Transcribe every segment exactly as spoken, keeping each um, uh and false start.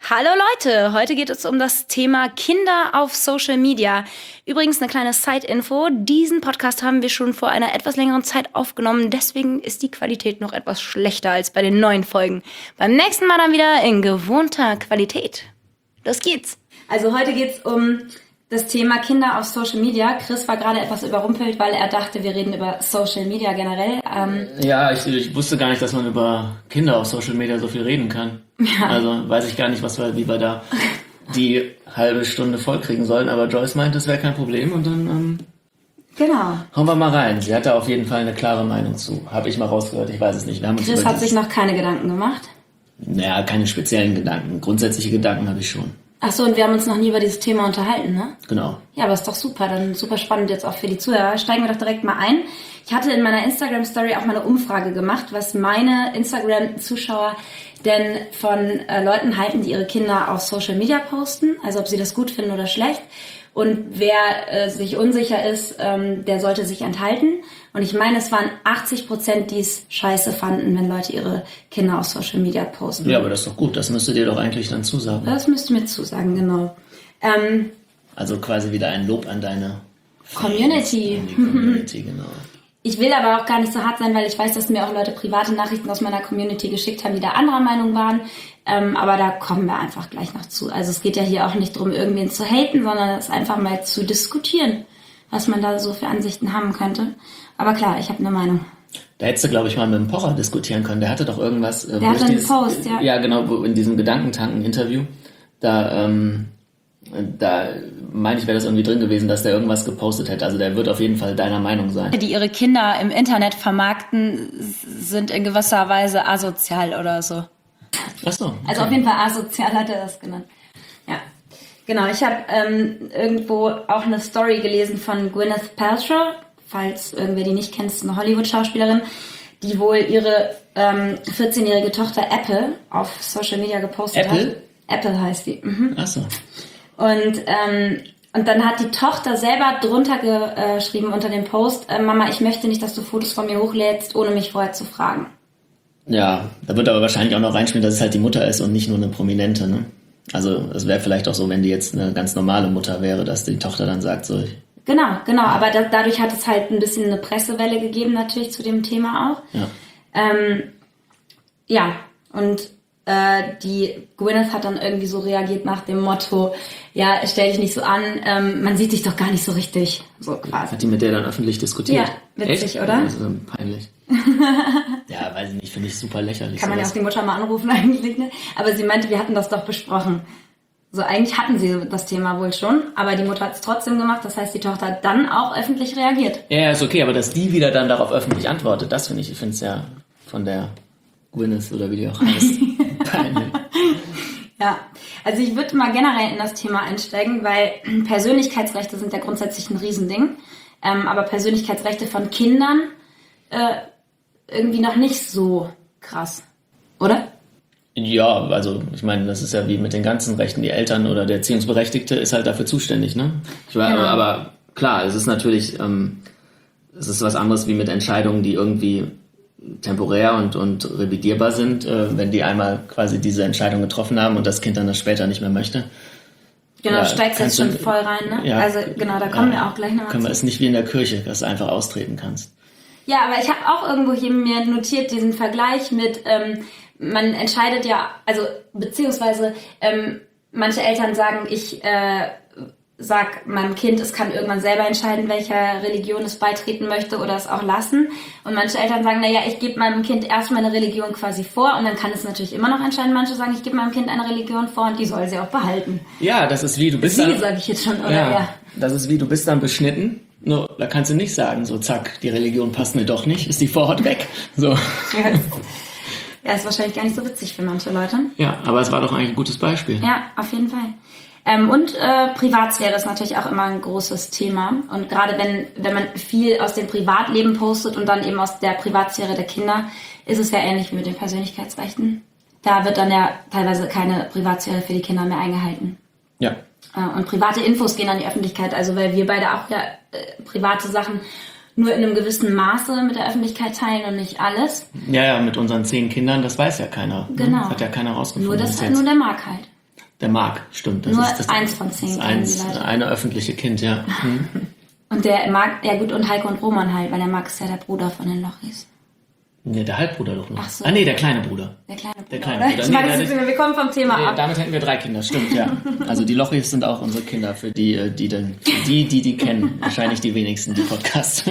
Hallo Leute, heute geht es um das Thema Kinder auf Social Media. Übrigens eine kleine Side-Info, diesen Podcast haben wir schon vor einer etwas längeren Zeit aufgenommen, deswegen ist die Qualität noch etwas schlechter als bei den neuen Folgen. Beim nächsten Mal dann wieder in gewohnter Qualität. Los geht's! Also heute geht's um das Thema Kinder auf Social Media. Chris war gerade etwas überrumpelt, weil er dachte, wir reden über Social Media generell. Ähm ja, ich, ich wusste gar nicht, dass man über Kinder auf Social Media so viel reden kann. Ja. Also weiß ich gar nicht, was wir, wie wir da die halbe Stunde vollkriegen sollen. Aber Joyce meint, das wäre kein Problem und dann ähm, genau. hauen wir mal rein. Sie hat da auf jeden Fall eine klare Meinung zu. Habe ich mal rausgehört, ich weiß es nicht. Wir haben uns Chris hat sich noch keine Gedanken gemacht? Naja, keine speziellen Gedanken. Grundsätzliche Gedanken habe ich schon. Ach so, und wir haben uns noch nie über dieses Thema unterhalten, ne? Genau. Ja, aber ist doch super, dann super spannend jetzt auch für die Zuhörer. Steigen wir doch direkt mal ein. Ich hatte in meiner Instagram-Story auch mal eine Umfrage gemacht, was meine Instagram-Zuschauer denn von äh, Leuten halten, die ihre Kinder auf Social Media posten, also ob sie das gut finden oder schlecht. Und wer äh, sich unsicher ist, ähm, der sollte sich enthalten. Und ich meine, es waren achtzig Prozent, die es scheiße fanden, wenn Leute ihre Kinder auf Social Media posten. Ja, aber das ist doch gut. Das müsste dir doch eigentlich dann zusagen. Das müsste mir zusagen, genau. Ähm, also quasi wieder ein Lob an deine Community. An die Community, genau. Ich will aber auch gar nicht so hart sein, weil ich weiß, dass mir auch Leute private Nachrichten aus meiner Community geschickt haben, die da anderer Meinung waren. Ähm, aber da kommen wir einfach gleich noch zu. Also es geht ja hier auch nicht darum, irgendwen zu haten, sondern es einfach mal zu diskutieren, was man da so für Ansichten haben könnte. Aber klar, ich habe eine Meinung. Da hättest du, glaube ich, mal mit dem Pocher diskutieren können. Der hatte doch irgendwas... Der hatte einen Post, ja. Ja, genau, wo in diesem Gedankentanken-Interview. Da, ähm, da meine ich, wäre das irgendwie drin gewesen, dass der irgendwas gepostet hätte. Also der wird auf jeden Fall deiner Meinung sein. Die ihre Kinder im Internet vermarkten, sind in gewisser Weise asozial oder so. Ach so. Okay. Also auf jeden Fall asozial hat er das genannt. Ja, genau. Ich habe ähm, irgendwo auch eine Story gelesen von Gwyneth Paltrow, falls irgendwer die nicht kennt, ist eine Hollywood-Schauspielerin, die wohl ihre ähm, vierzehnjährige Tochter Apple auf Social Media gepostet Apple? hat. Apple heißt die. Mhm. Ach so. Und, ähm, und dann hat die Tochter selber drunter geschrieben unter dem Post, äh, Mama, ich möchte nicht, dass du Fotos von mir hochlädst, ohne mich vorher zu fragen. Ja, da wird aber wahrscheinlich auch noch reinspielen, dass es halt die Mutter ist und nicht nur eine Prominente, ne? Also es wäre vielleicht auch so, wenn die jetzt eine ganz normale Mutter wäre, dass die Tochter dann sagt, so... Ich Genau, genau, aber da, dadurch hat es halt ein bisschen eine Pressewelle gegeben natürlich zu dem Thema auch. Ja, ähm, ja und äh, die Gwyneth hat dann irgendwie so reagiert nach dem Motto, ja, stell dich nicht so an, ähm, man sieht dich doch gar nicht so richtig, so quasi. hat die mit der dann öffentlich diskutiert? Ja, witzig, Echt? oder? Das ist dann peinlich. Ja, weiß ich nicht, finde ich super lächerlich. Kann man ja sowas. auch die Mutter mal anrufen eigentlich, ne? Aber sie meinte, wir hatten das doch besprochen. So, eigentlich hatten sie das Thema wohl schon, aber die Mutter hat es trotzdem gemacht, das heißt, die Tochter hat dann auch öffentlich reagiert. Ja, ja, ist okay, aber dass die wieder dann darauf öffentlich antwortet, das finde ich, ich finde es ja von der Gwyneth oder wie die auch heißt, peinlich. Ja, also ich würde mal generell in das Thema einsteigen, weil Persönlichkeitsrechte sind ja grundsätzlich ein Riesending, ähm, aber Persönlichkeitsrechte von Kindern äh, irgendwie noch nicht so krass, oder? Ja, also ich meine, das ist ja wie mit den ganzen Rechten. Die Eltern oder der Erziehungsberechtigte ist halt dafür zuständig, ne? Ich war, Genau. Aber klar, es ist natürlich, ähm, es ist was anderes wie mit Entscheidungen, die irgendwie temporär und, und revidierbar sind, äh, wenn die einmal quasi diese Entscheidung getroffen haben und das Kind dann das später nicht mehr möchte. Genau, Ja, du steigst jetzt kannst schon du- voll rein, ne? Ja, also genau, da kommen ja, wir auch gleich nochmal Können wir, zu. ist nicht wie in der Kirche, dass du einfach austreten kannst. Ja, aber ich habe auch irgendwo hier mir notiert diesen Vergleich mit, ähm, man entscheidet ja, also beziehungsweise ähm, manche Eltern sagen, ich äh, sag meinem Kind, es kann irgendwann selber entscheiden, welcher Religion es beitreten möchte oder es auch lassen. Und manche Eltern sagen, naja, ich gebe meinem Kind erst meine Religion quasi vor und dann kann es natürlich immer noch entscheiden. Manche sagen, ich gebe meinem Kind eine Religion vor und die soll sie auch behalten. Ja, das ist wie, du bist Sie, dann... sage ich jetzt schon, oder? Ja, Ja. das ist wie, du bist dann beschnitten. Nur, da kannst du nicht sagen, so zack, die Religion passt mir doch nicht, ist die Vorhaut weg. So. Ja, ist wahrscheinlich gar nicht so witzig für manche Leute. Ja, aber es war doch eigentlich ein gutes Beispiel. Ja, auf jeden Fall. Ähm, und äh, Privatsphäre ist natürlich auch immer ein großes Thema. Und gerade wenn, wenn man viel aus dem Privatleben postet und dann eben aus der Privatsphäre der Kinder, ist es ja ähnlich wie mit den Persönlichkeitsrechten. Da wird dann ja teilweise keine Privatsphäre für die Kinder mehr eingehalten. Ja. Äh, und private Infos gehen an die Öffentlichkeit, also weil wir beide auch ja äh, private Sachen nur in einem gewissen Maße mit der Öffentlichkeit teilen und nicht alles. Ja, ja, mit unseren zehn Kindern, das weiß ja keiner. Genau. Ne? Das hat ja keiner rausgefunden. Nur das bis halt jetzt. nur der mag halt. Der Marc, stimmt. Das Nur ist das, eins von zehn. Das eins, eine öffentliche Kind, ja. Hm. Und der Marc, ja gut, und Heiko und Roman halt, weil der Marc ist ja der Bruder von den Lochis. Nee, der Halbbruder doch noch. Ach so. Ah, nee, der kleine Bruder. Der kleine Bruder. Der kleine oder? Bruder. Ich Nee, meine, der- das ist- wir kommen vom Thema Nee, ab. damit hätten wir drei Kinder, stimmt, ja. Also die Lochis sind auch unsere Kinder, für die, äh, die denn, die, die die kennen. Wahrscheinlich die wenigsten, die Podcast.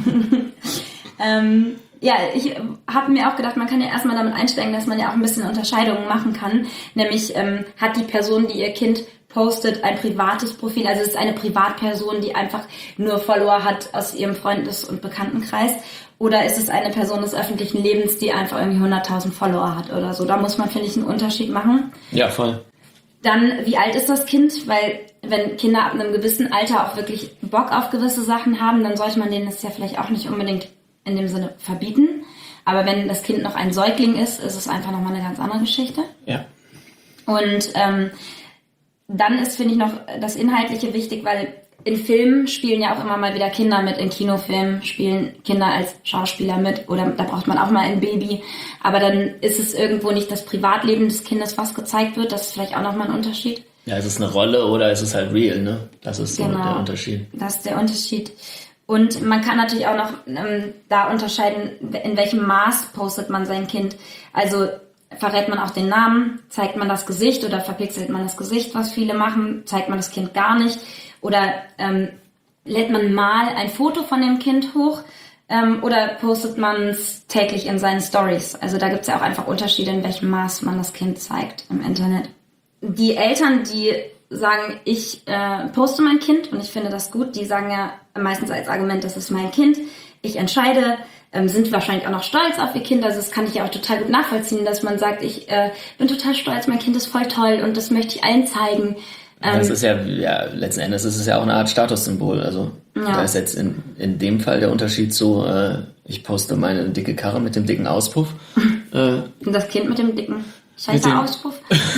Ähm, ja, ich habe mir auch gedacht, man kann ja erstmal damit einsteigen, dass man ja auch ein bisschen Unterscheidungen machen kann. Nämlich ähm, hat die Person, die ihr Kind postet, ein privates Profil, also es ist eine Privatperson, die einfach nur Follower hat aus ihrem Freundes- und Bekanntenkreis, oder ist es eine Person des öffentlichen Lebens, die einfach irgendwie hunderttausend Follower hat oder so. Da muss man, finde ich, einen Unterschied machen. Ja, voll. Dann, wie alt ist das Kind? Weil wenn Kinder ab einem gewissen Alter auch wirklich Bock auf gewisse Sachen haben, dann sollte man denen das ja vielleicht auch nicht unbedingt in dem Sinne verbieten. Aber wenn das Kind noch ein Säugling ist, ist es einfach nochmal eine ganz andere Geschichte. Ja. Und ähm, dann ist, finde ich, noch das Inhaltliche wichtig, weil in Filmen spielen ja auch immer mal wieder Kinder mit, in Kinofilmen spielen Kinder als Schauspieler mit, oder da braucht man auch mal ein Baby. Aber dann ist es irgendwo nicht das Privatleben des Kindes, was gezeigt wird. Das ist vielleicht auch nochmal ein Unterschied. Ja, ist es eine Rolle oder ist es halt real, ne? Das ist so Genau. der Unterschied. Das ist der Unterschied. Und man kann natürlich auch noch ähm, da unterscheiden, in welchem Maß postet man sein Kind. Also verrät man auch den Namen, zeigt man das Gesicht oder verpixelt man das Gesicht, was viele machen, zeigt man das Kind gar nicht. Oder ähm, lädt man mal ein Foto von dem Kind hoch ähm, oder postet man es täglich in seinen Stories. Also da gibt es ja auch einfach Unterschiede, in welchem Maß man das Kind zeigt im Internet. Die Eltern, die sagen, ich äh, poste mein Kind und ich finde das gut, die sagen ja meistens als Argument, das ist mein Kind, ich entscheide, ähm, sind wahrscheinlich auch noch stolz auf ihr Kind. Also das kann ich ja auch total gut nachvollziehen, dass man sagt, ich äh, bin total stolz, mein Kind ist voll toll und das möchte ich allen zeigen. Ähm, Das ist ja, ja, letzten Endes ist es ja auch eine Art Statussymbol. Also Ja. da ist jetzt in, in dem Fall der Unterschied so, äh, ich poste meine dicke Karre mit dem dicken Auspuff. äh, Und das Kind mit dem dicken Mit dem- scheiße Auspuff.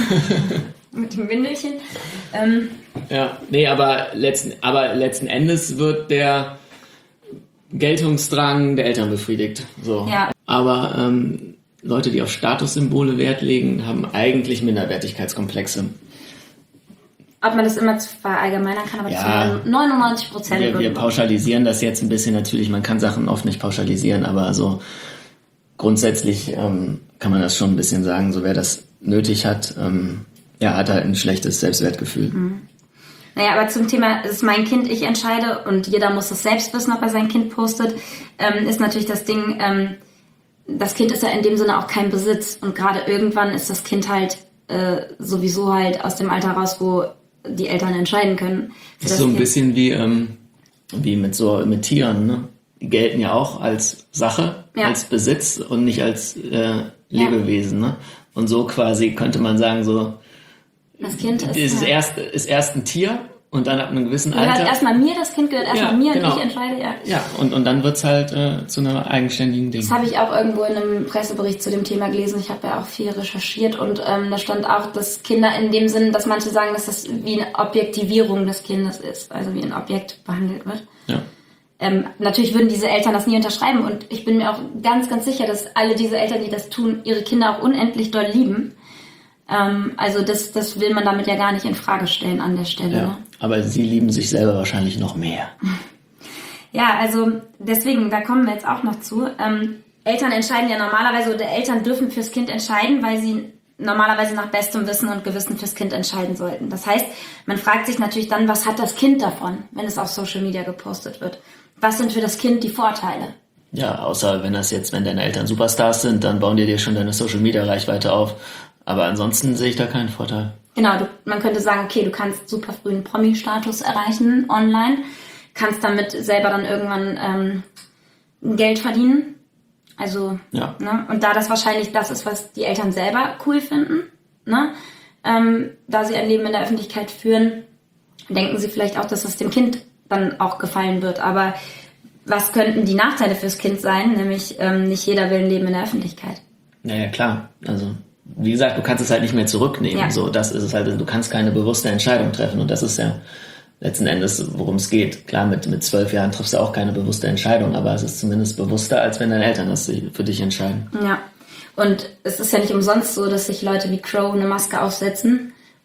mit dem Windelchen. Ähm, Ja, nee, aber letzten, aber letzten Endes wird der Geltungsdrang der Eltern befriedigt. So. Ja. Aber ähm, Leute, die auf Statussymbole Wert legen, haben eigentlich Minderwertigkeitskomplexe. ob man das immer verallgemeinern kann, aber Ja. zu neunundneunzig Prozent. Wir, wir pauschalisieren das jetzt ein bisschen natürlich. Man kann Sachen oft nicht pauschalisieren, aber so grundsätzlich ähm, kann man das schon ein bisschen sagen. So wer das nötig hat, ähm, ja, hat halt ein schlechtes Selbstwertgefühl. Mhm. Naja, aber zum Thema, es ist mein Kind, ich entscheide und jeder muss es selbst wissen, ob er sein Kind postet, ähm, ist natürlich das Ding, ähm, das Kind ist ja in dem Sinne auch kein Besitz und gerade irgendwann ist das Kind halt äh, sowieso halt aus dem Alter raus, wo die Eltern entscheiden können. Das ist so ein bisschen wie, ähm, wie mit so mit Tieren, ne? Die gelten ja auch als Sache, Ja. als Besitz und nicht als äh, Lebewesen, ne? Und so quasi könnte man sagen, so Das Kind ist, ist ja. erst ist erst ein Tier und dann ab einem gewissen gehört Alter. erstmal mir, das Kind gehört erstmal Ja, mir genau. und ich entscheide, ja. Ja, und, und dann wird's halt äh, zu einer eigenständigen Ding. Das habe ich auch irgendwo in einem Pressebericht zu dem Thema gelesen. Ich habe ja auch viel recherchiert und ähm, da stand auch, dass Kinder in dem Sinn, dass manche sagen, dass das wie eine Objektivierung des Kindes ist, also wie ein Objekt behandelt wird. Ja. Ähm, natürlich würden diese Eltern das nie unterschreiben und ich bin mir auch ganz, ganz sicher, dass alle diese Eltern, die das tun, ihre Kinder auch unendlich doll lieben. Ähm, also das, das will man damit ja gar nicht in Frage stellen an der Stelle. Ja. Ne? Aber sie lieben sich selber wahrscheinlich noch mehr. Ja, also deswegen, da kommen wir jetzt auch noch zu. Ähm, Eltern entscheiden ja normalerweise, oder Eltern dürfen fürs Kind entscheiden, weil sie normalerweise nach bestem Wissen und Gewissen fürs Kind entscheiden sollten. Das heißt, man fragt sich natürlich dann, was hat das Kind davon, wenn es auf Social Media gepostet wird? Was sind für das Kind die Vorteile? Ja, außer wenn das jetzt, wenn deine Eltern Superstars sind, dann bauen die dir schon deine Social Media Reichweite auf. Aber ansonsten sehe ich da keinen Vorteil. Genau, du, man könnte sagen, okay, du kannst super früh einen Promi-Status erreichen online, kannst damit selber dann irgendwann ähm, Geld verdienen. Also, Ja. ne? Und da das wahrscheinlich das ist, was die Eltern selber cool finden, ne? ähm, da sie ein Leben in der Öffentlichkeit führen, denken sie vielleicht auch, dass es dem Kind dann auch gefallen wird. Aber was könnten die Nachteile fürs Kind sein? Nämlich, ähm, nicht jeder will ein Leben in der Öffentlichkeit. Naja, klar. Also, wie gesagt, du kannst es halt nicht mehr zurücknehmen. Ja. So, das ist es halt. Du kannst keine bewusste Entscheidung treffen. Und das ist ja letzten Endes, worum es geht. Klar, mit, mit zwölf Jahren triffst du auch keine bewusste Entscheidung, aber es ist zumindest bewusster, als wenn deine Eltern das für dich entscheiden. Ja, und es ist ja nicht umsonst so, dass sich Leute wie Crow eine Maske aufsetzen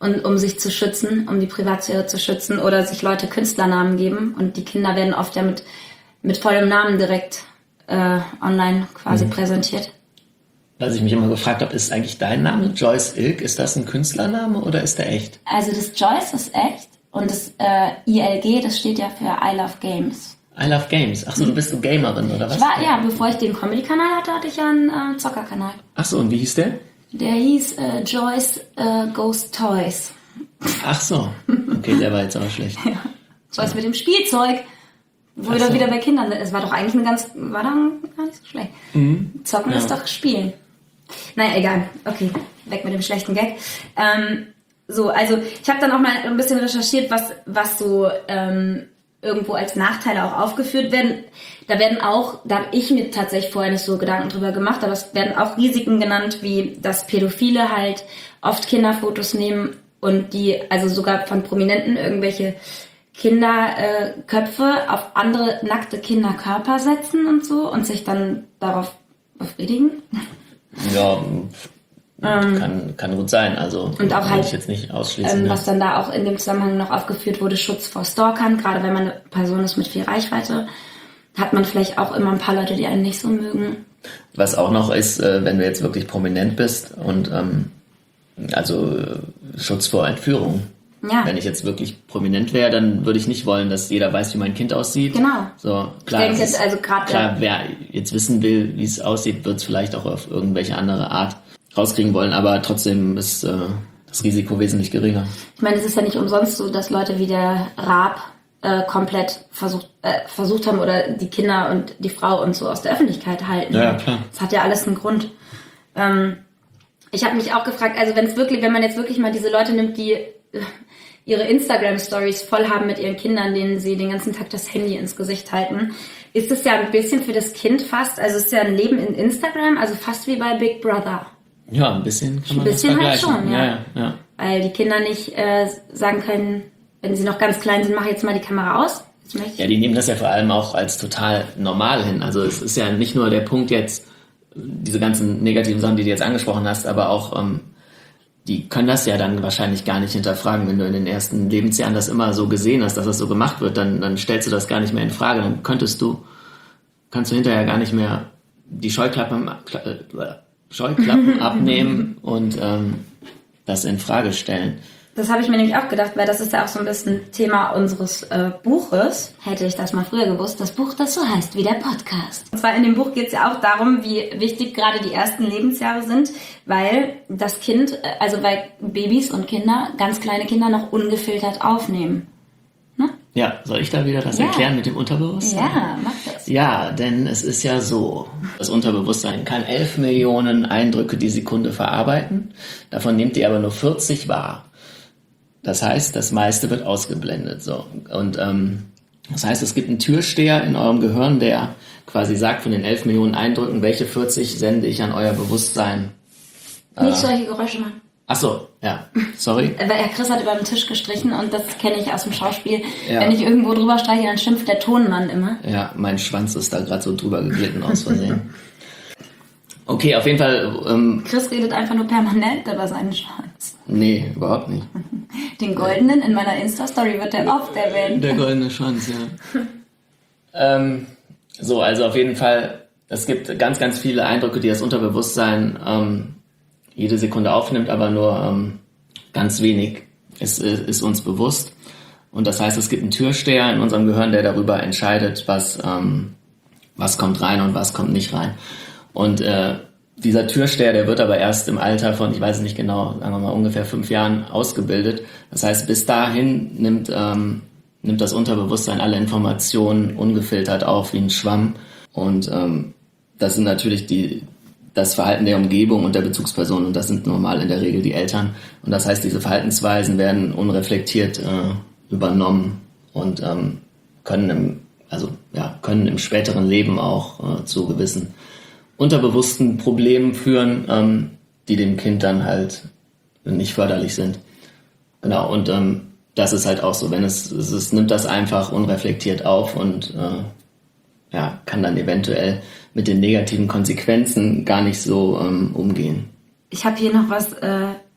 und um sich zu schützen, um die Privatsphäre zu schützen oder sich Leute Künstlernamen geben und die Kinder werden oft ja mit, mit vollem Namen direkt äh, online quasi mhm. präsentiert. Was ich mich immer gefragt habe, ist eigentlich dein Name Joyce Ilk, ist das ein Künstlername oder ist der echt? Also das Joyce ist echt und das äh, I L G, das steht ja für I Love Games. I Love Games. Achso, du bist eine Gamerin, oder was? Ich war, ja, bevor ich den Comedy-Kanal hatte, hatte ich ja einen äh, Zockerkanal. Achso, und wie hieß der? Der hieß äh, Joyce äh, Goes Toys. Ach so, okay, der war jetzt aber schlecht. Ja. Joyce mit dem Spielzeug. Wo wir so. Wieder bei Kindern, es war doch eigentlich eine ganz, war dann gar nicht so schlecht. Mhm. Zocken ja. ist doch Spielen. Naja, egal. Okay, weg mit dem schlechten Gag. Ähm, so, also ich habe dann auch mal ein bisschen recherchiert, was, was so ähm, irgendwo als Nachteile auch aufgeführt werden. Da werden auch, da habe ich mir tatsächlich vorher nicht so Gedanken drüber gemacht, aber es werden auch Risiken genannt, wie dass Pädophile halt oft Kinderfotos nehmen und die, also sogar von Prominenten irgendwelche Kinderköpfe äh, auf andere nackte Kinderkörper setzen und so und sich dann darauf befriedigen. Ja, ähm, kann, kann gut sein. Also und auch halt, ich jetzt nicht ausschließen. Ähm, ja. Was dann da auch in dem Zusammenhang noch aufgeführt wurde, Schutz vor Stalkern. Gerade wenn man eine Person ist mit viel Reichweite, hat man vielleicht auch immer ein paar Leute, die einen nicht so mögen. Was auch noch ist, äh, wenn du jetzt wirklich prominent bist und ähm, also äh, Schutz vor Entführung. Ja. Wenn ich jetzt wirklich prominent wäre, dann würde ich nicht wollen, dass jeder weiß, wie mein Kind aussieht. Genau. So, klar, ich denke, ist, also grad klar, wer jetzt wissen will, wie es aussieht, wird es vielleicht auch auf irgendwelche andere Art rauskriegen wollen, aber trotzdem ist äh, das Risiko wesentlich geringer. Ich meine, es ist ja nicht umsonst so, dass Leute wie der Raab äh, komplett versucht, äh, versucht haben oder die Kinder und die Frau und so aus der Öffentlichkeit halten. Ja, klar. Das hat ja alles einen Grund. Ähm, ich habe mich auch gefragt, also wenn es wirklich, wenn man jetzt wirklich mal diese Leute nimmt, die äh, ihre Instagram-Stories voll haben mit ihren Kindern, denen sie den ganzen Tag das Handy ins Gesicht halten, ist es ja ein bisschen für das Kind fast, also es ist ja ein Leben in Instagram, also fast wie bei Big Brother. Ja, ein bisschen kann man ein bisschen das vergleichen. Halt schon, ja. Ja, ja, ja. Weil die Kinder nicht äh, sagen können, wenn sie noch ganz klein sind, mach jetzt mal die Kamera aus. Ja, die nehmen das ja vor allem auch als total normal hin. Also es ist ja nicht nur der Punkt jetzt, diese ganzen negativen Sachen, die du jetzt angesprochen hast, aber auch ähm, die können das ja dann wahrscheinlich gar nicht hinterfragen. Wenn du in den ersten Lebensjahren das immer so gesehen hast, dass das so gemacht wird, dann, dann stellst du das gar nicht mehr in Frage. Dann könntest du, kannst du hinterher gar nicht mehr die Scheuklappen, äh, Scheuklappen abnehmen und ähm, das in Frage stellen. Das habe ich mir nämlich auch gedacht, weil das ist ja auch so ein bisschen Thema unseres äh, Buches. Hätte ich das mal früher gewusst, das Buch, das so heißt wie der Podcast. Und zwar in dem Buch geht es ja auch darum, wie wichtig gerade die ersten Lebensjahre sind, weil das Kind, also weil Babys und Kinder, ganz kleine Kinder noch ungefiltert aufnehmen. Ne? Ja, soll ich da wieder das ja. erklären mit dem Unterbewusstsein? Ja, mach das. Ja, denn es ist ja so, das Unterbewusstsein kann elf Millionen Eindrücke die Sekunde verarbeiten, davon nimmt ihr aber nur vierzig wahr. Das heißt, das meiste wird ausgeblendet. So. Und ähm, das heißt, es gibt einen Türsteher in eurem Gehirn, der quasi sagt, von den elf Millionen Eindrücken, welche vierzig sende ich an euer Bewusstsein. Nicht äh, solche Geräusche machen. Ach so, ja, sorry. Weil Herr Chris hat über den Tisch gestrichen und das kenne ich aus dem Schauspiel. Ja. Wenn ich irgendwo drüber streiche, dann schimpft der Tonmann immer. Ja, mein Schwanz ist da gerade so drüber geglitten aus Versehen. Okay, auf jeden Fall... Ähm, Chris redet einfach nur permanent über seinen Schwanz. Nee, überhaupt nicht. Den goldenen in meiner Insta-Story wird der oft erwähnt. Der goldene Schwanz, ja. ähm, so, also auf jeden Fall, es gibt ganz, ganz viele Eindrücke, die das Unterbewusstsein ähm, jede Sekunde aufnimmt, aber nur ähm, ganz wenig ist, ist uns bewusst. Und das heißt, es gibt einen Türsteher in unserem Gehirn, der darüber entscheidet, was, ähm, was kommt rein und was kommt nicht rein. Und äh, dieser Türsteher, der wird aber erst im Alter von, ich weiß es nicht genau, sagen wir mal ungefähr fünf Jahren ausgebildet. Das heißt, bis dahin nimmt, ähm, nimmt das Unterbewusstsein alle Informationen ungefiltert auf wie ein Schwamm. Und ähm, das sind natürlich die, das Verhalten der Umgebung und der Bezugsperson und das sind normal in der Regel die Eltern. Und das heißt, diese Verhaltensweisen werden unreflektiert äh, übernommen und ähm, können im, also ja, können im späteren Leben auch äh, zu gewissen unterbewussten Problemen führen, ähm, die dem Kind dann halt nicht förderlich sind. Genau, und ähm, das ist halt auch so, wenn es, es, es nimmt das einfach unreflektiert auf und äh, ja, kann dann eventuell mit den negativen Konsequenzen gar nicht so ähm, umgehen. Ich habe hier noch was äh,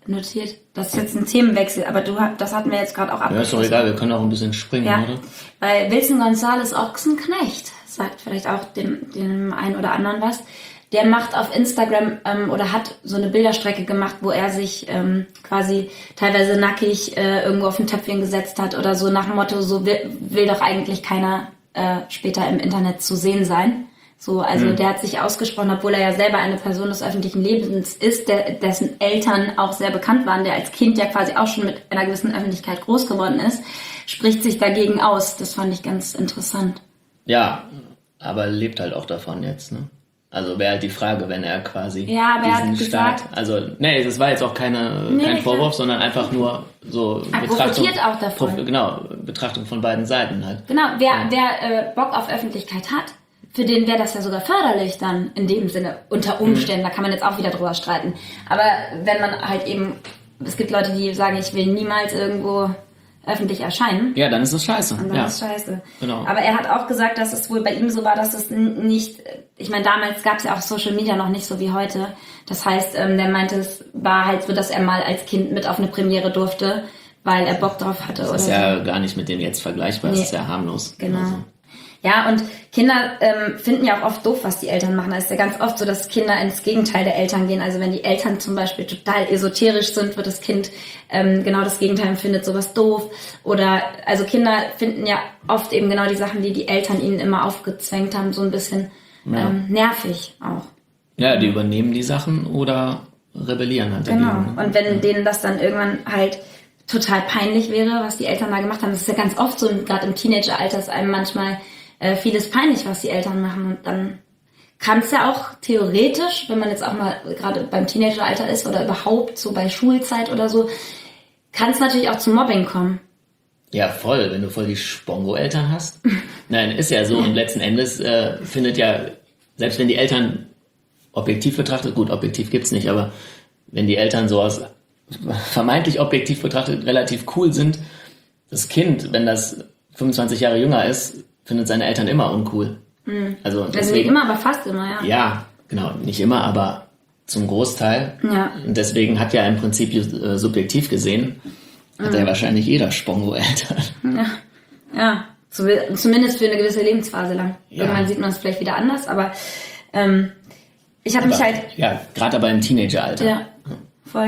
notiert. Das ist jetzt ein Themenwechsel, aber du das hatten wir jetzt gerade auch abgeschlossen. Ja, ist doch egal, wir können auch ein bisschen springen, ja. Oder? Weil Wilson González Ochsenknecht sagt vielleicht auch dem, dem einen oder anderen was. Der macht auf Instagram ähm, oder hat so eine Bilderstrecke gemacht, wo er sich ähm, quasi teilweise nackig äh, irgendwo auf ein Töpfchen gesetzt hat oder so nach dem Motto, so will, will doch eigentlich keiner äh, später im Internet zu sehen sein. So, also mhm. der hat sich ausgesprochen, obwohl er ja selber eine Person des öffentlichen Lebens ist, der, dessen Eltern auch sehr bekannt waren, der als Kind ja quasi auch schon mit einer gewissen Öffentlichkeit groß geworden ist, spricht sich dagegen aus. Das fand ich ganz interessant. Ja, aber lebt halt auch davon jetzt, ne? Also wäre halt die Frage, wenn er quasi ja, aber diesen er hat Start... gesagt, also, nee, das war jetzt auch keine, nee, kein Vorwurf, sondern einfach nur so er Betrachtung... profitiert auch davon. Prof, genau, Betrachtung von beiden Seiten halt. Genau, wer, ja. wer äh, Bock auf Öffentlichkeit hat, für den wäre das ja sogar förderlich dann in dem Sinne, unter Umständen. Mhm. Da kann man jetzt auch wieder drüber streiten. Aber wenn man halt eben... Es gibt Leute, die sagen, ich will niemals irgendwo... öffentlich erscheinen. Ja, dann ist es scheiße. Und dann ja. ist es scheiße. Genau. Aber er hat auch gesagt, dass es wohl bei ihm so war, dass es nicht, ich meine, damals gab es ja auch Social Media noch nicht so wie heute. Das heißt, ähm, der meinte, es war halt so, dass er mal als Kind mit auf eine Premiere durfte, weil er Bock drauf hatte. Das oder ist ja so. Gar nicht mit dem jetzt vergleichbar, nee. Das ist ja harmlos. Genau. Also. Ja, und Kinder ähm, finden ja auch oft doof, was die Eltern machen. Es ist ja ganz oft so, dass Kinder ins Gegenteil der Eltern gehen. Also wenn die Eltern zum Beispiel total esoterisch sind, wird das Kind ähm, genau das Gegenteil und findet sowas doof. Oder also Kinder finden ja oft eben genau die Sachen, die die Eltern ihnen immer aufgezwängt haben, so ein bisschen ja. ähm, nervig auch. Ja, die übernehmen die Sachen oder rebellieren halt. Genau. Dagegen, ne? Und wenn denen das dann irgendwann halt total peinlich wäre, was die Eltern da gemacht haben, das ist ja ganz oft so, gerade im Teenageralter ist einem manchmal äh, vieles peinlich, was die Eltern machen. Und dann kann es ja auch theoretisch, wenn man jetzt auch mal gerade beim Teenageralter ist oder überhaupt so bei Schulzeit oder so, kann es natürlich auch zum Mobbing kommen. Ja, voll, wenn du voll die Spongo-Eltern hast. Nein, ist ja so. Und letzten Endes äh, findet ja, selbst wenn die Eltern objektiv betrachtet, gut, objektiv gibt's nicht, aber wenn die Eltern so aus vermeintlich objektiv betrachtet relativ cool sind, das Kind, wenn das fünfundzwanzig Jahre jünger ist, findet seine Eltern immer uncool. Mhm. Also, deswegen, also nicht immer, aber fast immer, ja. Ja, genau, nicht immer, aber zum Großteil. Ja. Und deswegen hat ja im Prinzip äh, subjektiv gesehen, hat mhm. ja wahrscheinlich jeder Spongo-Eltern. Ja, ja. Zumindest für eine gewisse Lebensphase lang. Ja. Irgendwann sieht man es vielleicht wieder anders, aber ähm, ich habe mich halt... Ja, gerade aber im Teenageralter. Ja, voll.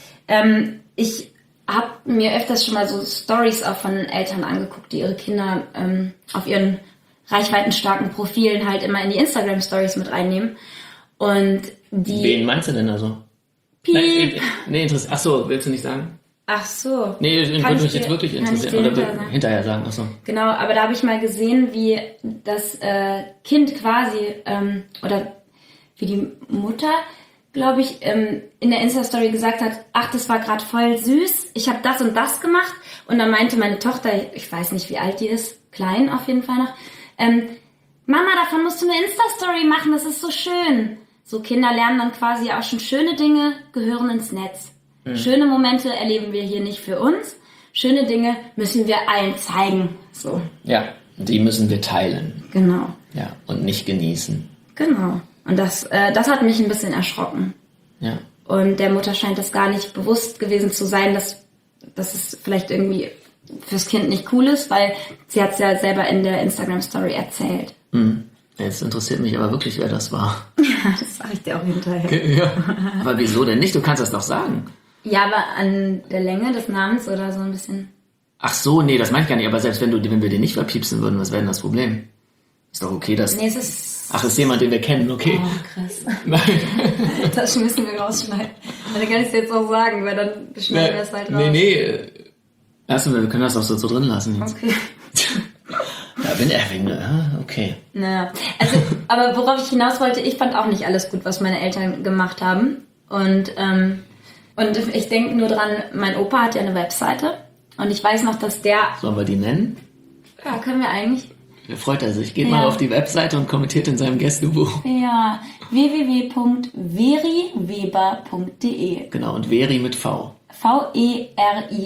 Ähm, ich habe mir öfters schon mal so Stories auch von Eltern angeguckt, die ihre Kinder ähm, auf ihren reichweitenstarken Profilen halt immer in die Instagram-Stories mit reinnehmen. Und die... Wen meinst du denn also? Piep. Nein, nee, interessant. Ach so, willst du nicht sagen? Ach so. Nee, würde mich jetzt wirklich interessieren. Oder hinterher sagen. hinterher sagen, ach so. Genau, aber da habe ich mal gesehen, wie das äh, Kind quasi, ähm, oder wie die Mutter, glaube ich, ähm, in der Insta-Story gesagt hat, ach, das war gerade voll süß, ich habe das und das gemacht. Und dann meinte meine Tochter, ich weiß nicht, wie alt die ist, klein auf jeden Fall noch, ähm, Mama, davon musst du eine Insta-Story machen, das ist so schön. So Kinder lernen dann quasi auch schon, schöne Dinge gehören ins Netz. Mhm. Schöne Momente erleben wir hier nicht für uns. Schöne Dinge müssen wir allen zeigen. So. Ja, die müssen wir teilen. Genau. Ja, und nicht genießen. Genau. Und das, äh, das hat mich ein bisschen erschrocken. Ja. Und der Mutter scheint das gar nicht bewusst gewesen zu sein, dass, dass es vielleicht irgendwie fürs Kind nicht cool ist, weil sie hat es ja selber in der Instagram-Story erzählt. Mhm. Jetzt interessiert mich aber wirklich, wer das war. Ja, das sage ich dir auch hinterher. Ja. Aber wieso denn nicht? Du kannst das doch sagen. Ja, aber an der Länge des Namens oder so ein bisschen. Ach so, nee, das meine ich gar nicht. Aber selbst wenn, du, wenn wir den nicht verpiepsen würden, was wäre denn das Problem? Ist doch okay, dass... Nee, es ist... Ach, ist jemand, den wir kennen, okay. Oh, krass. Nein. Das müssen wir rausschneiden. Dann kann ich es jetzt auch sagen, weil dann schneiden wir es halt raus. Nee, nee. Lassen wir, wir können das auch so, so drin lassen jetzt. Okay. Ja, bin er wegen, okay. Naja, also, aber worauf ich hinaus wollte, ich fand auch nicht alles gut, was meine Eltern gemacht haben. Und, ähm, und ich denke nur dran, mein Opa hat ja eine Webseite. Und ich weiß noch, dass der... Sollen wir die nennen? Ja, können wir eigentlich. Da freut er sich. Geht ja. mal auf die Webseite und kommentiert in seinem Gästebuch. Ja, w w w punkt veri weber punkt d e. Genau, und Veri mit V. V E R I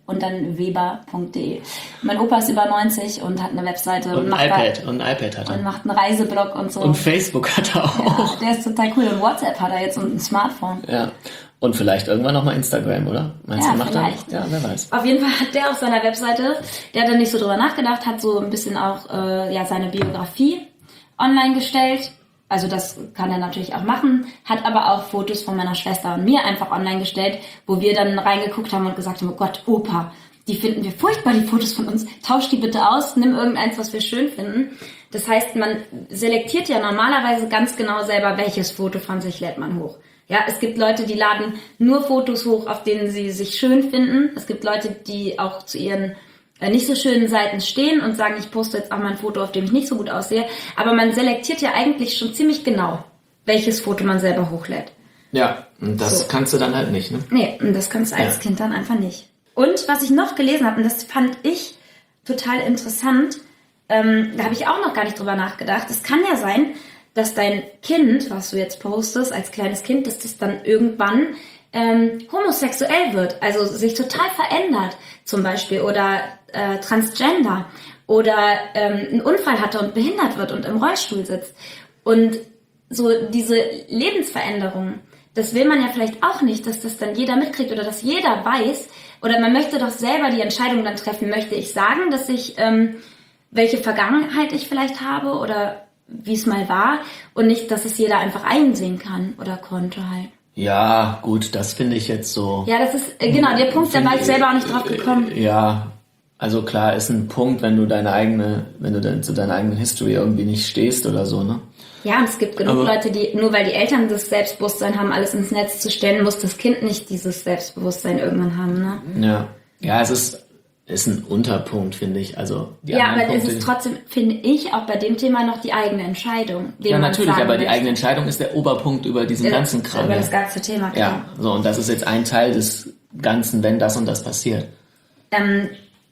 und dann weber punkt de. Mein Opa ist über neunzig und hat eine Webseite. Und, und ein iPad. Da, und ein iPad hat er. Und macht einen Reiseblog und so. Und Facebook hat er auch. Ja, der ist total cool. Und WhatsApp hat er jetzt und ein Smartphone. Ja. Und vielleicht irgendwann nochmal Instagram, oder? Meinst ja, du, macht vielleicht. er? Ja, wer weiß. Auf jeden Fall hat der auf seiner Webseite, der hat dann nicht so drüber nachgedacht, hat so ein bisschen auch äh, ja seine Biografie online gestellt. Also das kann er natürlich auch machen, hat aber auch Fotos von meiner Schwester und mir einfach online gestellt, wo wir dann reingeguckt haben und gesagt haben, oh Gott, Opa, die finden wir furchtbar, die Fotos von uns, tausch die bitte aus, nimm irgendeins, was wir schön finden. Das heißt, man selektiert ja normalerweise ganz genau selber, welches Foto von sich lädt man hoch. Ja, es gibt Leute, die laden nur Fotos hoch, auf denen sie sich schön finden. Es gibt Leute, die auch zu ihren nicht so schönen Seiten stehen und sagen, ich poste jetzt auch mal ein Foto, auf dem ich nicht so gut aussehe. Aber man selektiert ja eigentlich schon ziemlich genau, welches Foto man selber hochlädt. Ja, und das so. Kannst du dann halt nicht, ne? Nee, und das kannst du als ja. Kind dann einfach nicht. Und was ich noch gelesen habe, und das fand ich total interessant, ähm, da habe ich auch noch gar nicht drüber nachgedacht. Es kann ja sein, dass dein Kind, was du jetzt postest, als kleines Kind, dass das dann irgendwann ähm, homosexuell wird, also sich total verändert zum Beispiel oder äh, transgender oder ähm, einen Unfall hatte und behindert wird und im Rollstuhl sitzt. Und so diese Lebensveränderung, das will man ja vielleicht auch nicht, dass das dann jeder mitkriegt oder dass jeder weiß, oder man möchte doch selber die Entscheidung dann treffen, möchte ich sagen, dass ich, ähm, welche Vergangenheit ich vielleicht habe oder wie es mal war und nicht, dass es jeder einfach einsehen kann oder konnte halt. Ja, gut, das finde ich jetzt so... Ja, das ist, äh, genau, der Punkt, da war ich selber auch nicht drauf gekommen. Ja, also klar, ist ein Punkt, wenn du deine eigene, wenn du dann zu deiner eigenen History irgendwie nicht stehst oder so, ne? Ja, und es gibt genug Aber Leute, die, nur weil die Eltern das Selbstbewusstsein haben, alles ins Netz zu stellen, muss das Kind nicht dieses Selbstbewusstsein irgendwann haben, ne? Ja, ja, es ist... ist ein Unterpunkt, finde ich. Also die ja, aber Punkte, es ist trotzdem, finde ich, auch bei dem Thema noch die eigene Entscheidung. Ja, natürlich, aber möchte. Die eigene Entscheidung ist der Oberpunkt über diesen ja, ganzen Kram. Über das ganze Thema, klar. Ja, so, und das ist jetzt ein Teil des Ganzen, wenn das und das passiert. Ähm,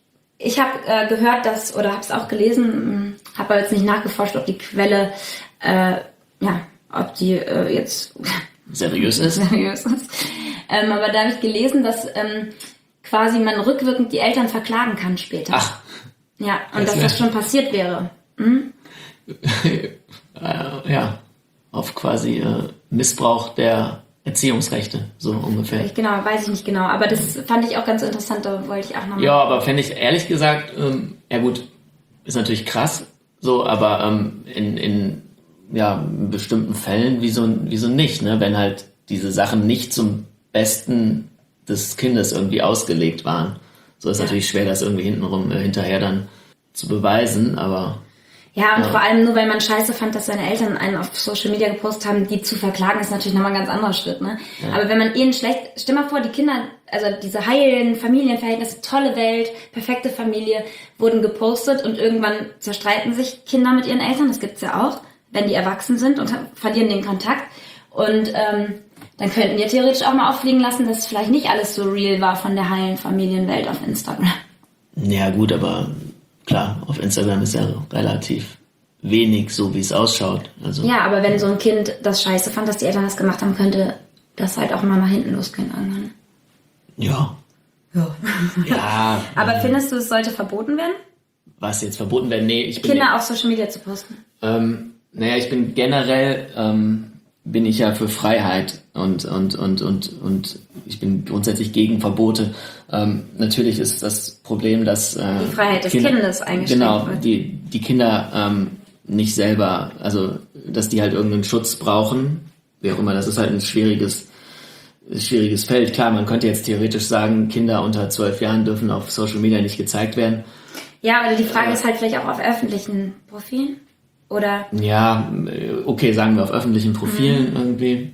ich habe äh, gehört, dass, oder habe es auch gelesen, habe aber jetzt nicht nachgeforscht, ob die Quelle, äh, ja, ob die äh, jetzt seriös ist. seriös ist. Ähm, aber da habe ich gelesen, dass ähm, quasi man rückwirkend die Eltern verklagen kann später. Ach. Ja, und das dass das schon passiert wäre. Hm? äh, ja, auf quasi äh, Missbrauch der Erziehungsrechte, so ungefähr. Ich genau, weiß ich nicht genau, aber das fand ich auch ganz interessant, da wollte ich auch nochmal... Ja, aber fände ich ehrlich gesagt, ähm, ja gut, ist natürlich krass, so, aber ähm, in, in, ja, in bestimmten Fällen wieso, wieso nicht, ne? Wenn halt diese Sachen nicht zum Besten des Kindes irgendwie ausgelegt waren. So ist ja. natürlich schwer, das irgendwie hintenrum äh, hinterher dann zu beweisen, aber... Ja, und ja. vor allem nur, weil man scheiße fand, dass seine Eltern einen auf Social Media gepostet haben, die zu verklagen, ist natürlich nochmal ein ganz anderer Schritt, ne? Ja. Aber wenn man ihnen schlecht... Stell mal vor, die Kinder, also diese heilen Familienverhältnisse, tolle Welt, perfekte Familie, wurden gepostet und irgendwann zerstreiten sich Kinder mit ihren Eltern, das gibt's ja auch, wenn die erwachsen sind und verlieren den Kontakt. Und ähm, dann könnten wir theoretisch auch mal auffliegen lassen, dass vielleicht nicht alles so real war von der heilen Familienwelt auf Instagram. Ja gut, aber klar, auf Instagram ist ja relativ wenig so, wie es ausschaut. Also, ja, aber wenn so ein Kind das scheiße fand, dass die Eltern das gemacht haben, könnte das halt auch mal nach hinten losgehen irgendwann. Ja. Ja. ja aber ähm, findest du, es sollte verboten werden? Was jetzt verboten werden? Nee, ich bin... Kinder auf Social Media zu posten? Ähm, naja, ich bin generell... Ähm, bin ich ja für Freiheit und und und und und ich bin grundsätzlich gegen Verbote. Ähm, natürlich ist das Problem, dass äh, die Freiheit des Kinder, Kindes eingeschränkt genau, wird. die die Kinder ähm, nicht selber, also dass die halt irgendeinen Schutz brauchen, wie auch immer. Das ist halt ein schwieriges schwieriges Feld. Klar, man könnte jetzt theoretisch sagen, Kinder unter zwölf Jahren dürfen auf Social Media nicht gezeigt werden. Ja, aber die Frage äh, ist halt vielleicht auch auf öffentlichen Profilen. Oder? Ja, okay, sagen wir auf öffentlichen Profilen mhm. irgendwie.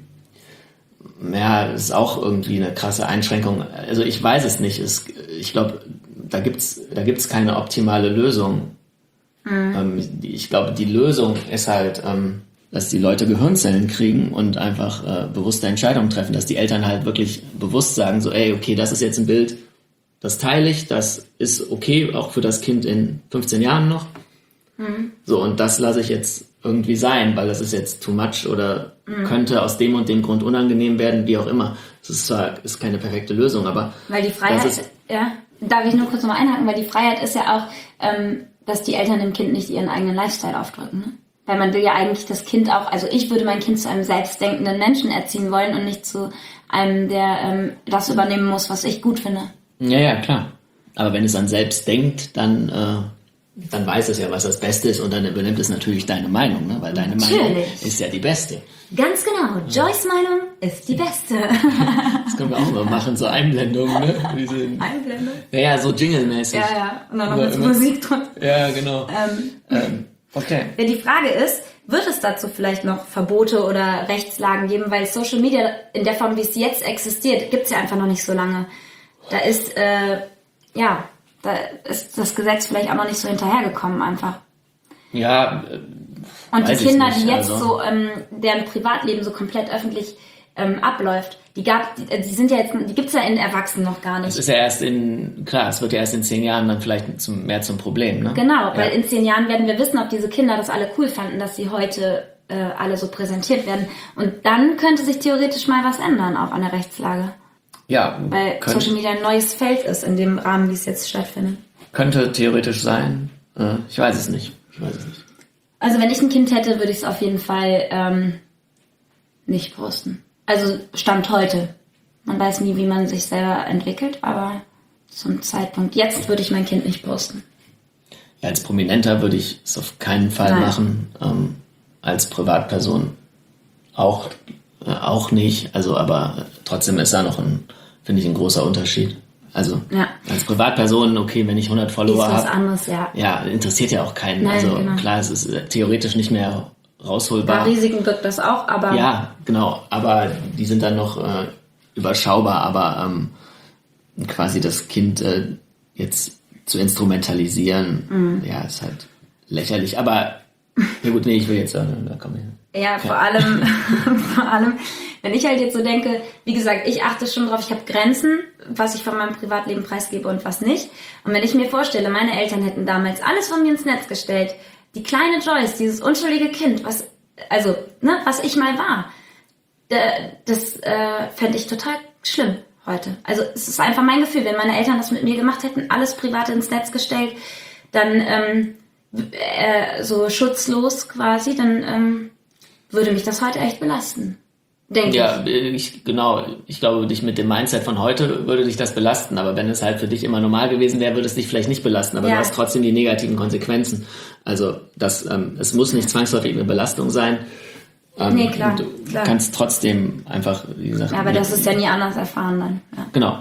Ja, ist auch irgendwie eine krasse Einschränkung. Also ich weiß es nicht. Es, ich glaube, da gibt's da gibt's keine optimale Lösung. Mhm. Ähm, ich glaube, die Lösung ist halt, ähm, dass die Leute Gehirnzellen kriegen und einfach äh, bewusste Entscheidungen treffen. Dass die Eltern halt wirklich bewusst sagen, so, ey, okay, das ist jetzt ein Bild, das teile ich, das ist okay, auch für das Kind in fünfzehn Jahren noch. Mhm. So, und das lasse ich jetzt irgendwie sein, weil das ist jetzt too much oder mhm. könnte aus dem und dem Grund unangenehm werden, wie auch immer. Das ist zwar ist keine perfekte Lösung, aber... Weil die Freiheit, ist, ja, darf ich nur kurz nochmal einhaken, weil die Freiheit ist ja auch, ähm, dass die Eltern dem Kind nicht ihren eigenen Lifestyle aufdrücken. Ne? Weil man will ja eigentlich das Kind auch, also ich würde mein Kind zu einem selbstdenkenden Menschen erziehen wollen und nicht zu einem, der ähm, das übernehmen muss, was ich gut finde. Ja, ja, klar. Aber wenn es an selbst denkt, dann, äh, dann weiß es ja, was das Beste ist und dann übernimmt es natürlich deine Meinung, ne? Weil deine Natürlich. Meinung ist ja die beste. Ganz genau. Joyce' Meinung ist die beste. Das können wir auch mal machen, so Einblendungen, ne? Diese, Einblendung? ja, so Jingle-mäßig. Ja, ja. Und dann noch Immer- mit immer- Musik drin. Ja, genau. Ähm, Ähm, okay. Ja, die Frage ist, wird es dazu vielleicht noch Verbote oder Rechtslagen geben, weil Social Media in der Form, wie es jetzt existiert, gibt es ja einfach noch nicht so lange. Da ist, äh, ja, da ist das Gesetz vielleicht auch noch nicht so hinterhergekommen einfach. Ja, äh, Und weiß die ich Kinder, nicht, die jetzt also. so, ähm, deren Privatleben so komplett öffentlich ähm, abläuft, die gab, die, die sind ja jetzt, die gibt's ja in Erwachsenen noch gar es nicht. ist ja erst in, klar, es wird ja erst in zehn Jahren dann vielleicht zum, mehr zum Problem, ne? Genau, weil Ja. in zehn Jahren werden wir wissen, ob diese Kinder das alle cool fanden, dass sie heute äh, alle so präsentiert werden. Und dann könnte sich theoretisch mal was ändern, auch an der Rechtslage. Ja, Weil könnt, Social Media ein neues Feld ist in dem Rahmen, wie es jetzt stattfindet. könnte theoretisch sein. Äh, ich weiß es nicht. Ich weiß es nicht. Also wenn ich ein Kind hätte, würde ich es auf jeden Fall ähm, nicht posten. Also Stand heute. Man weiß nie, wie man sich selber entwickelt, aber zum Zeitpunkt jetzt würde ich mein Kind nicht posten. Ja, als Prominenter würde ich es auf keinen Fall Nein. machen. Ähm, als Privatperson auch, äh, auch nicht. Also, aber trotzdem ist da noch ein, finde ich, ein großer Unterschied. Also Ja. als Privatperson, okay, wenn ich hundert Ist Follower was habe, anderes, ja. ja, interessiert ja auch keinen. Nein, also genau. klar, es ist äh, theoretisch nicht mehr Bei rausholbar. Risiken birgt das auch, aber Ja, genau. Aber die sind dann noch äh, überschaubar. Aber ähm, quasi das Kind äh, jetzt zu instrumentalisieren, Mhm. ja, ist halt lächerlich. Aber ja gut, nee, ich will jetzt, äh, da komm ich. ja, vor allem, vor allem, wenn ich halt jetzt so denke, wie gesagt, ich achte schon drauf, ich habe Grenzen, was ich von meinem Privatleben preisgebe und was nicht. Und wenn ich mir vorstelle, meine Eltern hätten damals alles von mir ins Netz gestellt, die kleine Joyce, dieses unschuldige Kind, was, also, ne, was ich mal war, äh, das äh, fände ich total schlimm heute. Also es ist einfach mein Gefühl, wenn meine Eltern das mit mir gemacht hätten, alles Private ins Netz gestellt, dann ähm, äh, so schutzlos quasi, dann ähm, würde mich das heute echt belasten. Denke Ja, ich. ich, genau. Ich glaube, dich mit dem Mindset von heute würde dich das belasten. Aber wenn es halt für dich immer normal gewesen wäre, würde es dich vielleicht nicht belasten. Aber Ja. du hast trotzdem die negativen Konsequenzen. Also das, ähm, es muss nicht zwangsläufig eine Belastung sein. Ähm, Nee, klar, Du klar. kannst trotzdem einfach, wie gesagt... Ja, aber das ist ja nie anders erfahren dann. Ja. Genau.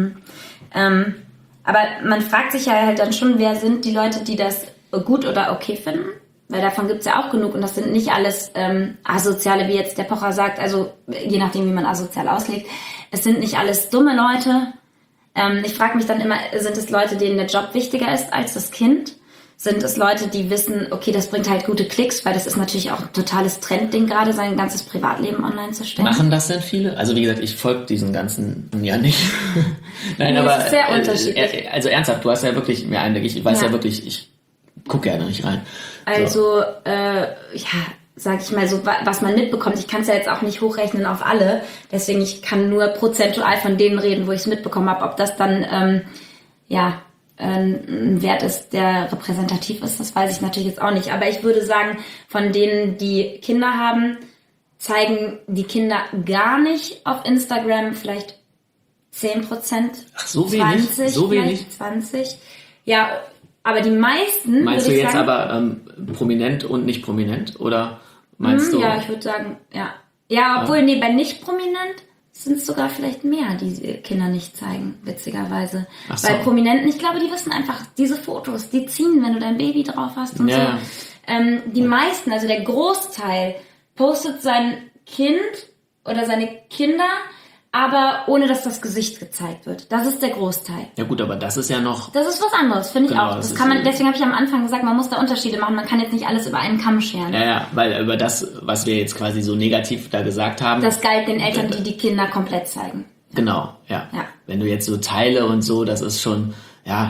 Ähm, aber man fragt sich ja halt dann schon, wer sind die Leute, die das gut oder okay finden? Weil davon gibt's ja auch genug und das sind nicht alles ähm, Asoziale, wie jetzt der Pocher sagt, also je nachdem, wie man asozial auslegt. Es sind nicht alles dumme Leute. Ähm, ich frage mich dann immer, sind es Leute, denen der Job wichtiger ist als das Kind? Sind es Leute, die wissen, okay, das bringt halt gute Klicks, weil das ist natürlich auch ein totales Trendding gerade, sein ganzes Privatleben online zu stellen. Machen das denn viele? Also wie gesagt, ich folge diesen ganzen ja nicht. Nein, Nee, aber es ist sehr äh, unterschiedlich. äh, also ernsthaft, du hast ja wirklich mehr Einblick. Ich weiß ja, Ja. wirklich, ich gucke ja da nicht rein. Also, äh, ja, sag ich mal so, wa- was man mitbekommt. Ich kann es ja jetzt auch nicht hochrechnen auf alle. Deswegen, ich kann nur prozentual von denen reden, wo ich es mitbekommen habe. Ob das dann, ähm, ja, ein Wert ist, der repräsentativ ist, das weiß ich natürlich jetzt auch nicht. Aber ich würde sagen, von denen, die Kinder haben, zeigen die Kinder gar nicht auf Instagram vielleicht zehn Prozent, Ach, so wenig? zwanzig, So vielleicht wenig? zwanzig. Ja, aber die meisten, Meinst du würde ich jetzt sagen, aber ähm, prominent und nicht prominent? Oder meinst Hm, du... ja, ich würde sagen, ja. Ja, obwohl, nee, bei nicht prominent sind es sogar vielleicht mehr, die die Kinder nicht zeigen, witzigerweise. Ach so. Bei Prominenten, ich glaube, die wissen einfach, diese Fotos, die ziehen, wenn du dein Baby drauf hast und Ja. so. Ähm, die meisten, also der Großteil, postet sein Kind oder seine Kinder, aber ohne, dass das Gesicht gezeigt wird. Das ist der Großteil. Ja gut, aber das ist ja noch... Das ist was anderes, finde ich Genau, auch. das Das ist kann man, so- deswegen habe ich am Anfang gesagt, man muss da Unterschiede machen. Man kann jetzt nicht alles über einen Kamm scheren. Ja, ja, weil über das, was wir jetzt quasi so negativ da gesagt haben... Das galt den Eltern, die die Kinder komplett zeigen. Genau, ja. Ja. Wenn du jetzt so Teile und so, das ist schon, ja,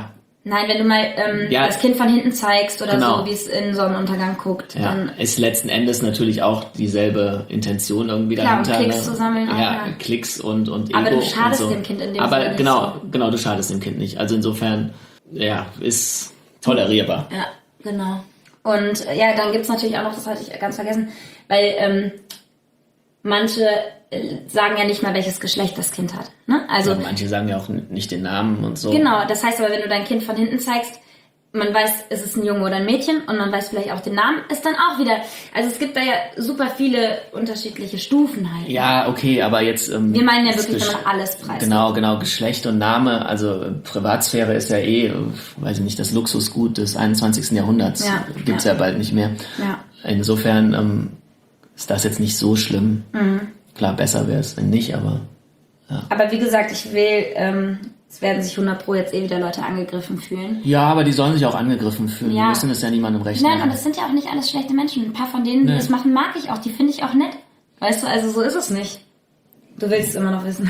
Nein, wenn du mal ähm, Ja. das Kind von hinten zeigst oder Genau. so, wie es in Sonnenuntergang guckt, Ja, dann ist letzten Endes natürlich auch dieselbe Intention irgendwie Klar, um dahinter. Klicks zu sammeln auch, Ja, ja. Klicks und, und Ego. Aber du schadest und so. dem Kind in dem Aber Sinne nicht genau, so. genau, du schadest dem Kind nicht. Also insofern, ja, ist tolerierbar. Ja, genau. Und äh, ja, dann gibt's natürlich auch noch, das hatte ich ganz vergessen, weil ähm, manche äh, sagen ja nicht mal, welches Geschlecht das Kind hat. Ne? Also Ja, manche sagen ja auch n- nicht den Namen und so. genau, das heißt aber, wenn du dein Kind von hinten zeigst, man weiß, ist es ein Junge oder ein Mädchen und man weiß vielleicht auch den Namen, ist dann auch wieder, also es gibt da ja super viele unterschiedliche Stufen halt. Ja, okay, aber jetzt... Ähm, Wir meinen ja das wirklich, wenn Gesch- man alles preisgibt. Genau, genau, Geschlecht und Name, also äh, Privatsphäre ist ja eh, äh, weiß ich nicht, das Luxusgut des einundzwanzigsten Jahrhunderts. Ja, Gibt's ja. ja. bald nicht mehr. Ja. Insofern ähm, ist das jetzt nicht so schlimm. Mhm. Klar, besser wäre es, wenn nicht, aber... Aber wie gesagt, ich will, ähm, es werden sich hundert Pro jetzt eh wieder Leute angegriffen fühlen. Ja, aber die sollen sich auch angegriffen fühlen. Ja. Die müssen es ja niemandem recht Nein, und machen. das sind ja auch nicht alles schlechte Menschen. Ein paar von denen, die Nee. das machen, mag ich auch. Die finde ich auch nett. Weißt du, also so ist es nicht. Du willst es immer noch wissen.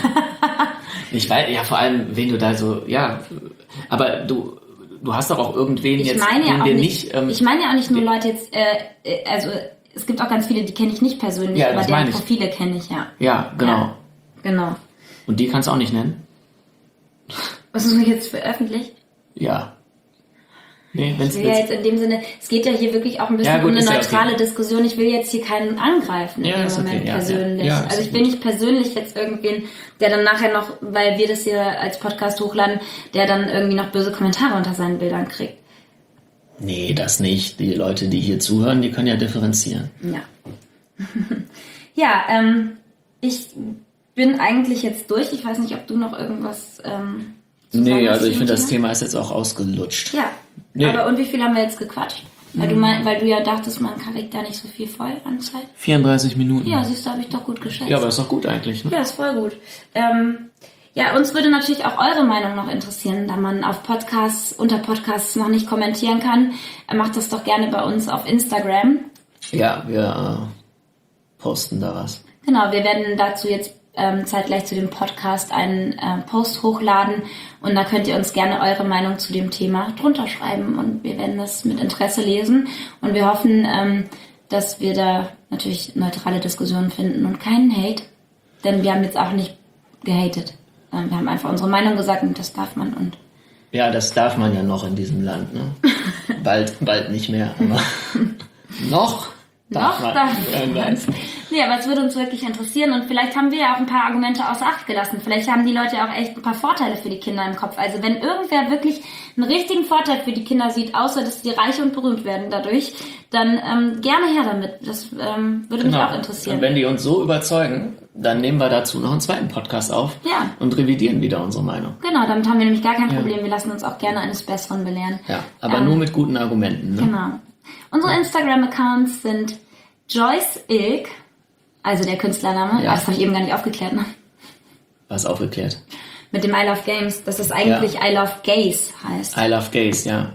Ich weiß, ja, vor allem, wen du da so, ja, aber du, du hast doch auch irgendwen Ich jetzt, meine ja den auch wir nicht, nicht, ähm, ich meine ja auch nicht nur Leute jetzt, äh, äh, also es gibt auch ganz viele, die kenne ich nicht persönlich, Ja, aber das deren meine ich. Profile kenne ich, ja. ja, genau. Ja, genau. Und die kannst du auch nicht nennen? Was ist denn jetzt für öffentlich? Ja. Nee, wenn's, Ich will ja wenn's, jetzt in dem Sinne, es geht ja hier wirklich auch ein bisschen Ja, gut, um eine ist ja neutrale okay. Diskussion. Ich will jetzt hier keinen angreifen Ja, in dem ist okay, Moment ja, ja. persönlich. Ja, ist also ich will nicht persönlich jetzt irgendwen, der dann nachher noch, weil wir das hier als Podcast hochladen, der dann irgendwie noch böse Kommentare unter seinen Bildern kriegt. nee, das nicht. Die Leute, die hier zuhören, die können ja differenzieren. Ja. ja, ähm, ich bin eigentlich jetzt durch. Ich weiß nicht, ob du noch irgendwas ähm, zu sagen Nee, hast also zu ich dem finde, das Thema? Thema ist jetzt auch ausgelutscht. Ja, Nee. aber und wie viel haben wir jetzt gequatscht? Weil, du mein, weil du ja dachtest, man kriegt da nicht so viel voll an Zeit. vierunddreißig Minuten. Ja, siehst du, habe ich doch gut geschätzt. Ja, aber ist doch gut eigentlich, ne? Ja, ist voll gut. Ähm, ja, uns würde natürlich auch eure Meinung noch interessieren, da man auf Podcasts, unter Podcasts noch nicht kommentieren kann. Äh, Macht das doch gerne bei uns auf Instagram. Ja, wir äh, posten da was. Genau, wir werden dazu jetzt ähm, zeitgleich zu dem Podcast einen äh, Post hochladen und da könnt ihr uns gerne eure Meinung zu dem Thema drunter schreiben und wir werden das mit Interesse lesen und wir hoffen, ähm, dass wir da natürlich neutrale Diskussionen finden und keinen Hate, denn wir haben jetzt auch nicht gehatet. Ähm, wir haben einfach unsere Meinung gesagt und das darf man und Ja, das darf man ja noch in diesem Land, ne? bald, bald nicht mehr, aber noch darf Noch man. darf Äh, man. nein. Nee, aber es würde uns wirklich interessieren und vielleicht haben wir ja auch ein paar Argumente außer Acht gelassen. Vielleicht haben die Leute auch echt ein paar Vorteile für die Kinder im Kopf. Also wenn irgendwer wirklich einen richtigen Vorteil für die Kinder sieht, außer dass die reich und berühmt werden dadurch, dann ähm, gerne her damit. Das ähm, würde mich auch Und interessieren. wenn die uns so überzeugen, dann nehmen wir dazu noch einen zweiten Podcast auf Ja. und revidieren wieder unsere Meinung. Genau, damit haben wir nämlich gar kein Problem. Wir lassen uns auch gerne eines Besseren belehren. Ja, aber Ähm, nur mit guten Argumenten. Ne? Genau. Unsere Instagram-Accounts sind Joyce Ilk, also der Künstlername. Ja. Das habe ich eben gar nicht aufgeklärt, ne? Was aufgeklärt. Mit dem I Love Games, dass es eigentlich Ja. I Love Gays heißt. I love gays, ja.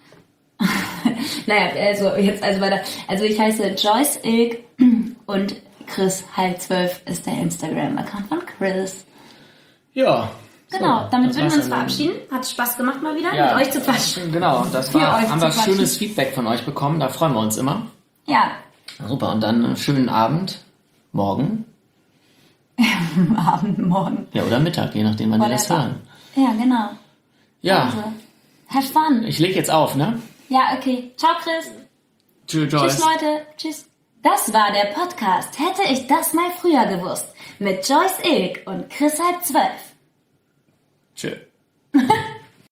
Naja, also jetzt also weiter. Also ich heiße Joyce Ilk und Chris halb zwölf ist der Instagram-Account von Chris. Ja. Genau, so, damit das würden wir war's uns dann. verabschieden. Hat Spaß gemacht mal wieder, Ja. mit euch zu quatschen. Genau, das Für war, euch haben zu wir quatschen. schönes Feedback von euch bekommen, da freuen wir uns immer. Ja, Super, und dann einen schönen Abend, morgen, Abend, morgen. ja, oder Mittag, je nachdem, wann ihr das Whatever. hören. Ja, genau. Ja, Also, have fun. ich leg jetzt auf, ne? Ja, okay. Ciao, Chris. Tschüss, Joyce. Tschüss, Leute. Tschüss. Das war der Podcast Hätte ich das mal früher gewusst. Mit Joyce Ilk und Chris halb zwölf. Tschüss.